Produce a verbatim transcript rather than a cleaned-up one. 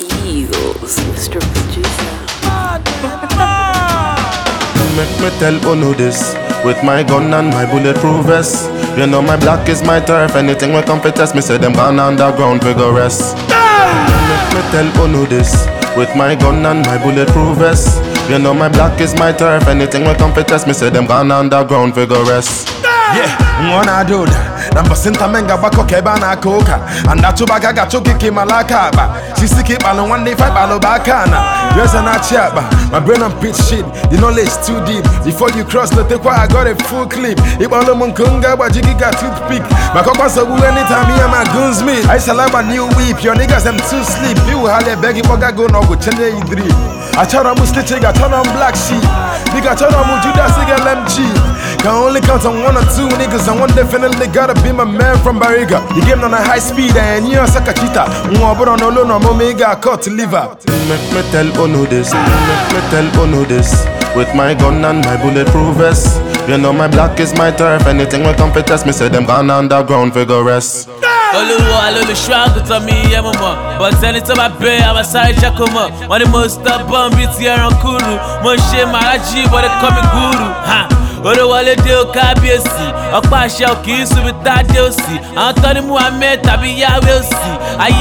feels, Mister Producer. Make me tell Uno this with my gun and my bulletproof vest. You know my black is my turf. Anything we come for test, me say them gone underground vigorous. Make me tell Uno this with my gun and my bulletproof vest. You know my black is my turf. Anything we come for test, me say them gone underground vigorous. Yeah, ngona dude. Namba sinta menga bako keba na koka. Anda chubaga gacho kiki malaka ba. Sisi ki balo one day fight balo bakana. Yes and I chaba. My brain on pitch shit. The knowledge too deep. Before you cross the take I got a full clip. Ibalo munkunga ba jigi got toothpick. My copa so anytime me and my goons meet. I sell my new whip. Your niggas them too sleep. You hale begi boga go no go chene idri. I try to must take a turn on black sheep. Nigga turn on Judas L M G. Can only count on one or two niggas, and one definitely gotta be my man from Bariga. You game on a high speed and you're a sakachita. But on no no omega cut liver. Make me tell Uno this, make me tell Uno this with my gun and my bulletproof vest. You know my black is my turf. Anything we come for test, me say them gone underground vigorous. Oluwo alolu struggle to me yeah mama. But anytime I pay I'm a side check come up. One the most stubborn beat here on Kuru. Mo ṣe maraji but they call me guru. Ha. Oro wale de o kábíyèsí. Ọ̀pá àṣẹ ò kì í sùn bí tá dé òsì. Àwọn tó ní Muhammed tàbí Yahweh òsì.